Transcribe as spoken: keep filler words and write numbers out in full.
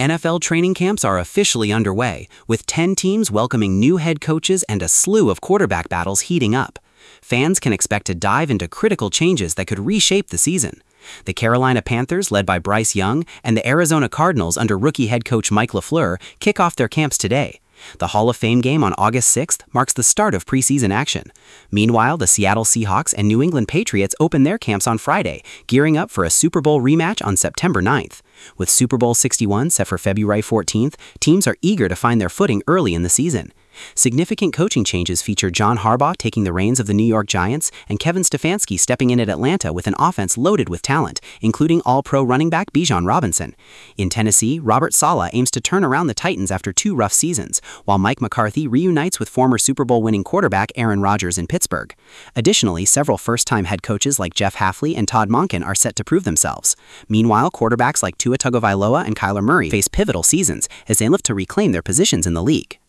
N F L training camps are officially underway, with ten teams welcoming new head coaches and a slew of quarterback battles heating up. Fans can expect to dive into critical changes that could reshape the season. The Carolina Panthers, led by Bryce Young, and the Arizona Cardinals under rookie head coach Mike LaFleur kick off their camps today. The Hall of Fame game on August sixth marks the start of preseason action. Meanwhile, the Seattle Seahawks and New England Patriots open their camps on Friday, gearing up for a Super Bowl rematch on September ninth. With Super Bowl sixty-one set for February fourteenth, teams are eager to find their footing early in the season. Significant coaching changes feature John Harbaugh taking the reins of the New York Giants and Kevin Stefanski stepping in at Atlanta with an offense loaded with talent, including all-pro running back Bijan Robinson. In Tennessee, Robert Saleh aims to turn around the Titans after two rough seasons, while Mike McCarthy reunites with former Super Bowl winning quarterback Aaron Rodgers in Pittsburgh. Additionally, several first-time head coaches like Jeff Hafley and Todd Monken are set to prove themselves. Meanwhile, quarterbacks like Tua Tagovailoa and Kyler Murray face pivotal seasons as they look to reclaim their positions in the league.